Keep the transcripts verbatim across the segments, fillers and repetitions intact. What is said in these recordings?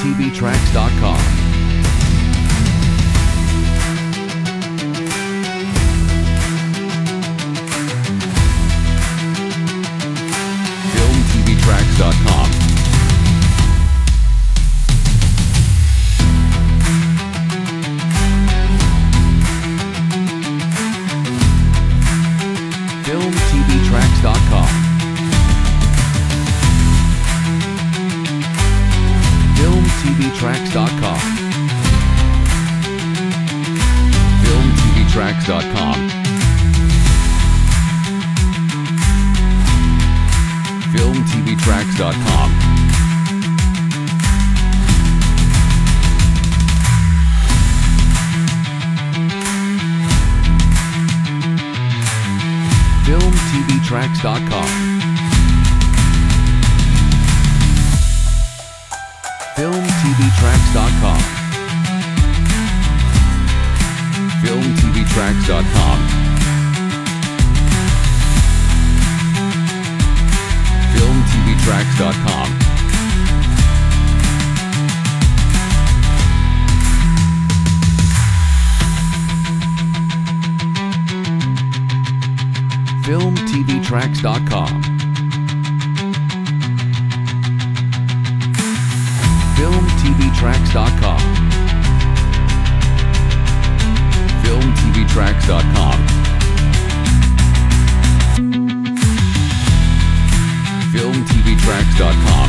T V Tracks dot com. Film T V Tracks dot com. Film T V Tracks dot com. Film T V Tracks dot com. Film T V Tracks dot com. Film T V Tracks dot com. Film T V Tracks dot com. Film T V Tracks dot com. Film T V Tracks dot com. Film T V Tracks dot com. Film T V Tracks dot com. Film T V Tracks dot com. Film T V Tracks dot com. Film T V Tracks dot com.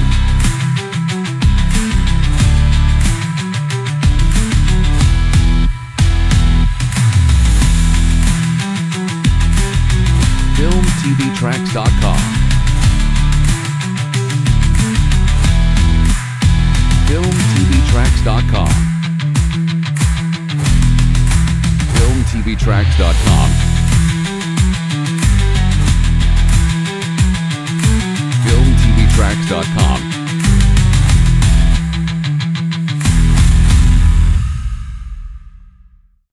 Film T V Tracks dot com. Film T V Tracks dot com. Film T V Tracks dot com. Film T V Tracks dot com.